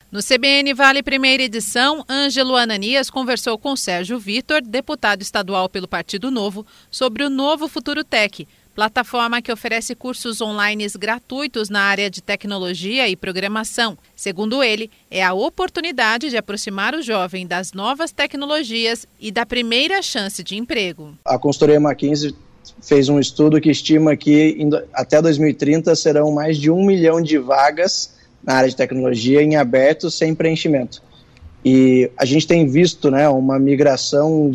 No CBN Vale Primeira Edição, Ângelo Ananias conversou com Sérgio Vitor, deputado estadual pelo Partido Novo, sobre o Novo Futuro Tech, plataforma que oferece cursos online gratuitos na área de tecnologia e programação. Segundo ele, é a oportunidade de aproximar o jovem das novas tecnologias e da primeira chance de emprego. A consultoria McKinsey fez um estudo que estima que até 2030 serão mais de 1 milhão de vagas na área de tecnologia em aberto sem preenchimento. E a gente tem visto, uma migração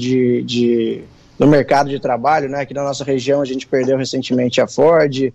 do mercado de trabalho, aqui na nossa região a gente perdeu recentemente a Ford,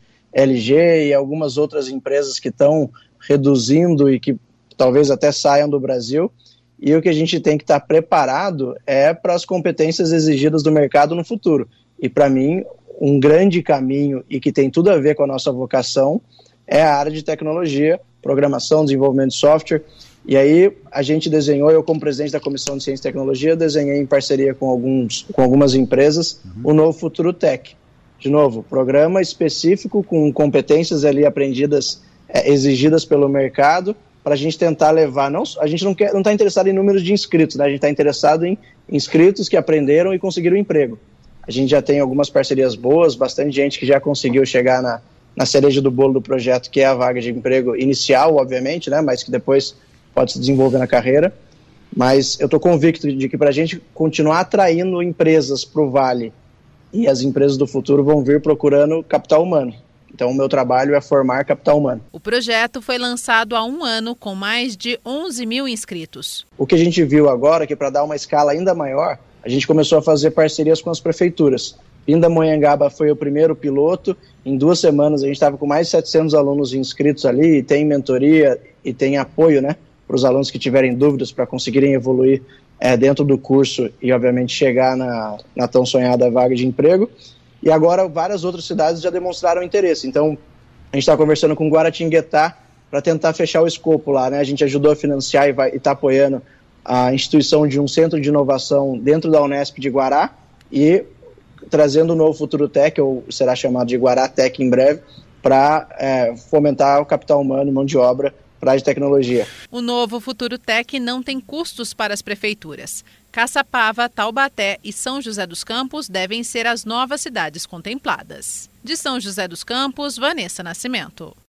LG e algumas outras empresas que estão reduzindo e que talvez até saiam do Brasil. E o que a gente tem que estar preparado é para as competências exigidas do mercado no futuro. E para mim, um grande caminho e que tem tudo a ver com a nossa vocação é a área de tecnologia, programação, desenvolvimento de software. E aí a gente desenhou, eu como presidente da Comissão de Ciência e Tecnologia, desenhei em parceria com algumas empresas o Novo Futuro Tech. De novo, programa específico com competências ali aprendidas, exigidas pelo mercado, para a gente tentar levar, a gente não está interessado em números de inscritos, a gente está interessado em inscritos que aprenderam e conseguiram emprego. A gente já tem algumas parcerias boas, bastante gente que já conseguiu chegar na cereja do bolo do projeto, que é a vaga de emprego inicial, obviamente, mas que depois pode se desenvolver na carreira. Mas eu estou convicto de que para a gente continuar atraindo empresas para o Vale e as empresas do futuro vão vir procurando capital humano. Então o meu trabalho é formar capital humano. O projeto foi lançado há 1 ano com mais de 11 mil inscritos. O que a gente viu agora é que para dar uma escala ainda maior, a gente começou a fazer parcerias com as prefeituras. Pindamonhangaba foi o primeiro piloto. Em 2 semanas a gente estava com mais de 700 alunos inscritos ali, e tem mentoria e tem apoio, para os alunos que tiverem dúvidas para conseguirem evoluir dentro do curso e obviamente chegar na tão sonhada vaga de emprego. E agora várias outras cidades já demonstraram interesse. Então a gente está conversando com Guaratinguetá para tentar fechar o escopo lá. A gente ajudou a financiar e está apoiando a instituição de um centro de inovação dentro da Unesp de Guará e trazendo o Novo Futuro Tech, ou será chamado de Guará Tech em breve, para fomentar o capital humano, mão de obra para a área de tecnologia. O Novo Futuro Tech não tem custos para as prefeituras. Caçapava, Taubaté e São José dos Campos devem ser as novas cidades contempladas. De São José dos Campos, Vanessa Nascimento.